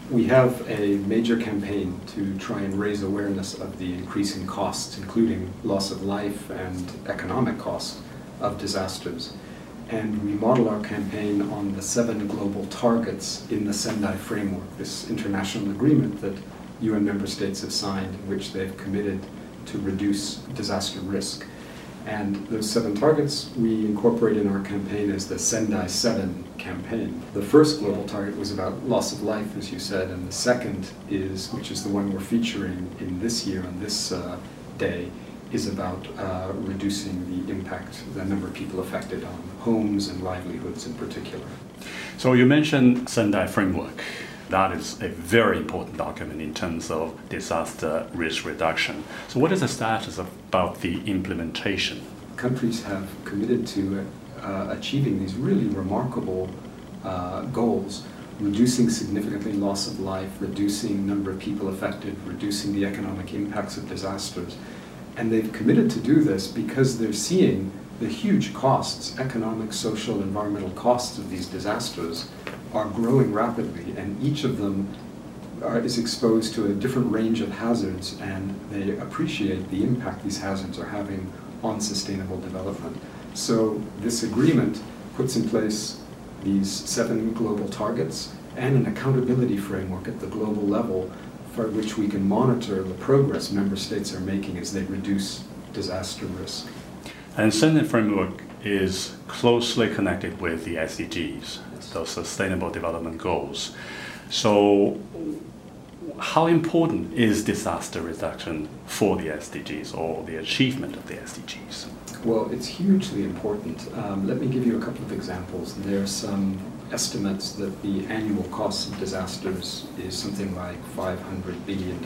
We have a major campaign to try and raise awareness of the increasing costs, including loss of life and economic costs of disasters. And we model our campaign on the 7 global targets in the Sendai Framework, this international agreement that UN member states have signed in which they've committed to reduce disaster risk. And those 7 targets we incorporate in our campaign as the Sendai 7 campaign. The first global target was about loss of life, as you said, and the second is, which is the one we're featuring in this year on this day, is about reducing the impact, the number of people affected on homes and livelihoods in particular. So you mentioned Sendai Framework. That is a very important document in terms of disaster risk reduction. So what is the status about the implementation? Countries have committed to achieving these really remarkable goals, reducing significantly loss of life, reducing number of people affected, reducing the economic impacts of disasters. And they've committed to do this because they're seeing the huge costs, economic, social, environmental costs of these disasters are growing rapidly, and each of them is exposed to a different range of hazards, and they appreciate the impact these hazards are having on sustainable development. So this agreement puts in place these 7 global targets and an accountability framework at the global level for which we can monitor the progress member states are making as they reduce disaster risk. And Sendai Framework is closely connected with the SDGs, those Sustainable Development Goals. So how important is disaster reduction for the SDGs or the achievement of the SDGs? Well, it's hugely important. Let me give you a couple of examples. There are some estimates that the annual cost of disasters is something like $500 billion,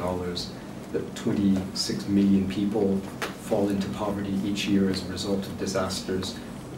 that 26 million people fall into poverty each year as a result of disasters.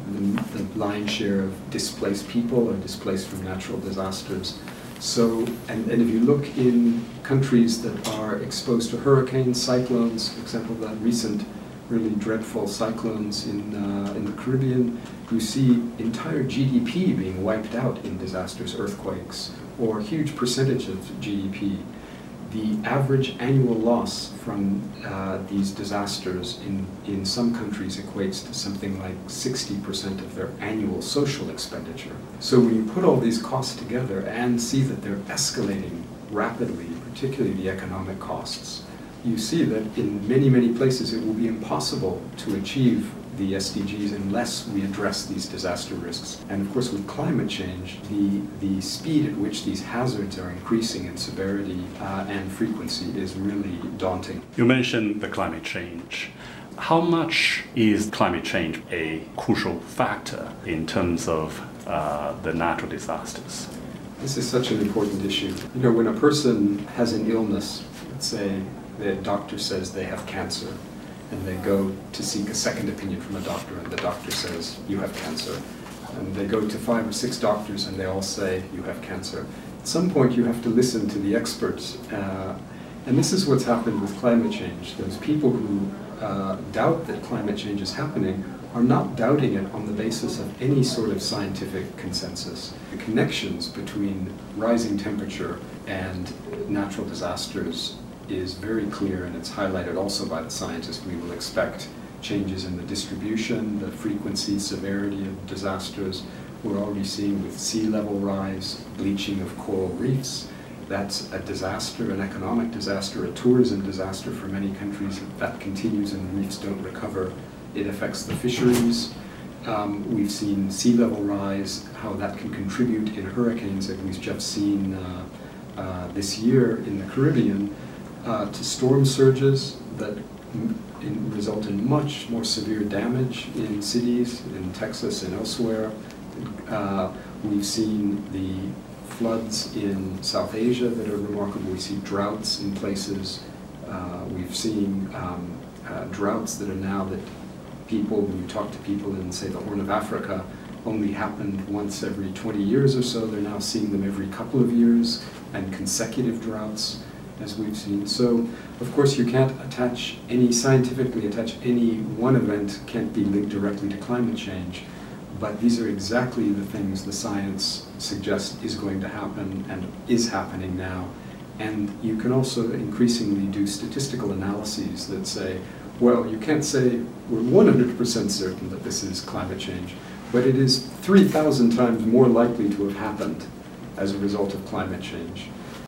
The lion's share of displaced people are displaced from natural disasters. So, and if you look in countries that are exposed to hurricanes, cyclones, for example, the recent really dreadful cyclones in the Caribbean, you see entire GDP being wiped out in disasters, earthquakes, or a huge percentage of GDP. The average annual loss from these disasters in some countries equates to something like 60% of their annual social expenditure. So when you put all these costs together and see that they're escalating rapidly, particularly the economic costs, you see that in many, many places it will be impossible to achieve the SDGs unless we address these disaster risks. And of course with climate change, the speed at which these hazards are increasing in severity and frequency is really daunting. You mentioned the climate change. How much is climate change a crucial factor in terms of the natural disasters? This is such an important issue. You know, when a person has an illness, let's say the doctor says they have cancer, and they go to seek a second opinion from a doctor, and the doctor says, you have cancer. And they go to 5 or 6 doctors, and they all say, you have cancer. At some point, you have to listen to the experts. And this is what's happened with climate change. Those people who doubt that climate change is happening are not doubting it on the basis of any sort of scientific consensus. The connections between rising temperature and natural disasters is very clear, and it's highlighted also by the scientists. We will expect changes in the distribution, the frequency, severity of disasters. We're already seeing with sea level rise, bleaching of coral reefs. That's a disaster, an economic disaster, a tourism disaster for many countries. If that continues and the reefs don't recover, it affects the fisheries. We've seen sea level rise, how that can contribute in hurricanes that we've just seen this year in the Caribbean, to storm surges that result in much more severe damage in cities, in Texas and elsewhere. We've seen the floods in South Asia that are remarkable. We see droughts in places. We've seen droughts that are now that people, when you talk to people in, say, the Horn of Africa, only happened once every 20 years or so. They're now seeing them every couple of years, and consecutive droughts, as we've seen. So, of course, you can't scientifically attach any one event, can't be linked directly to climate change, but these are exactly the things the science suggests is going to happen and is happening now. And you can also increasingly do statistical analyses that say, well, you can't say we're 100% certain that this is climate change, but it is 3,000 times more likely to have happened as a result of climate change.